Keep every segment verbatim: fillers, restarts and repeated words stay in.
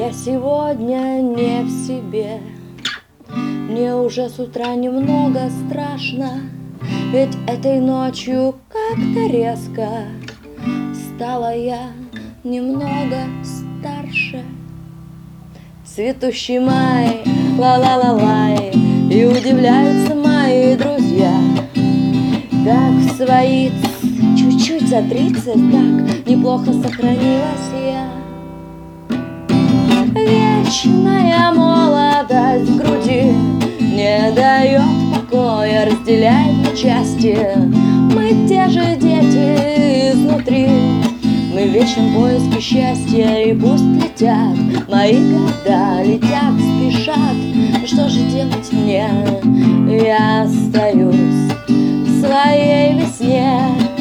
Я сегодня не в себе, мне уже с утра немного страшно, ведь этой ночью как-то резко стала я немного старше. Цветущий май, ла-ла-ла-лай, и удивляются мои друзья, как в свои чуть-чуть за тридцать так неплохо сохранилась я. Вечная молодость в груди не дает покоя, разделяет на части. Мы те же дети изнутри, мы в вечном поиске счастья. И пусть летят мои года, летят, спешат. Ну что же делать мне? Я остаюсь в своей весне.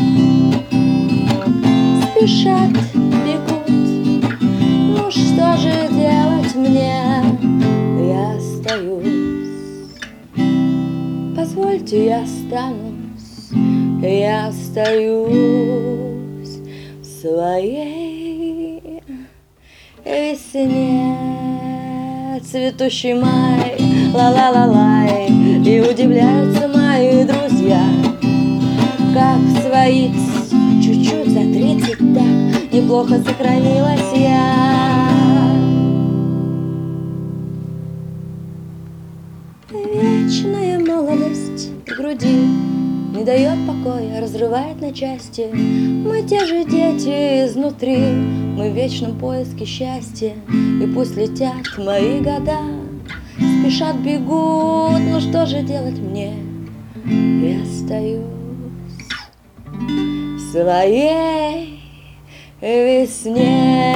Спешат, бегут, ну что же делать мне? Я остаюсь. Позвольте, я останусь, я остаюсь в своей весне. Цветущий май, ла-ла-ла-лай, и удивляются мои друзья, как в свои чуть-чуть за тридцать так неплохо сохранилась я. Вечная молодость в груди не дает покоя, разрывает на части. Мы те же дети изнутри, мы в вечном поиске счастья. И пусть летят мои года, спешат, бегут, ну что же делать мне? Я остаюсь в своей весне.